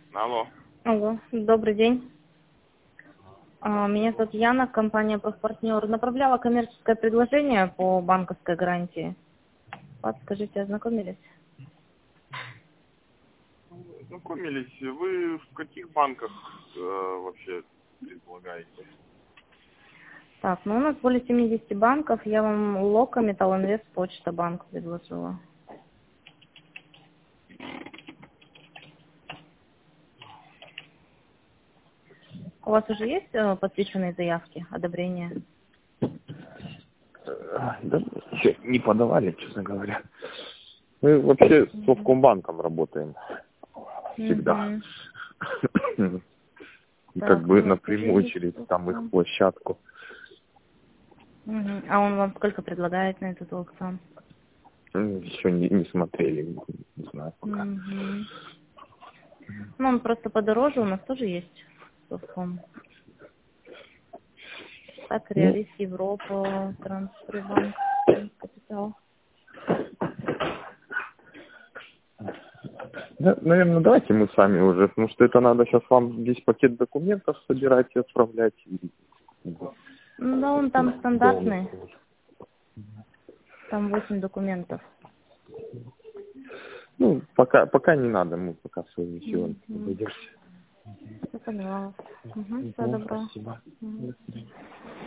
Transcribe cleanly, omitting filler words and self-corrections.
Алло. Алло, добрый день. Меня зовут Яна, компания «Профпартнер». Направляла коммерческое предложение по банковской гарантии. Подскажите, ознакомились? Знакомились. Вы в каких банках вообще предлагаете? Так, ну у нас более 70 банков. Я вам Лока, Металлинвест, Почта банк предложила. У вас уже есть подписанные заявки, одобрения? Да, еще не подавали, честно говоря. Мы вообще с Совкомбанком работаем всегда. И как Так, бы ну вот уже напрямую есть. через там их площадку. А он вам сколько предлагает на этот аукцион? Еще не смотрели, не знаю пока. Ну, он просто подороже, у нас тоже есть Совком. Так, Ну, Реалист, Европа, Трансфербанк, Капитал. да, наверное, давайте мы сами уже, потому что это надо сейчас вам весь пакет документов собирать и отправлять. Ну да, он там стандартный, там 8 документов. Ну, пока не надо, мы пока своими силами обойдемся. Я поняла. Всего доброго. Спасибо. До свидания.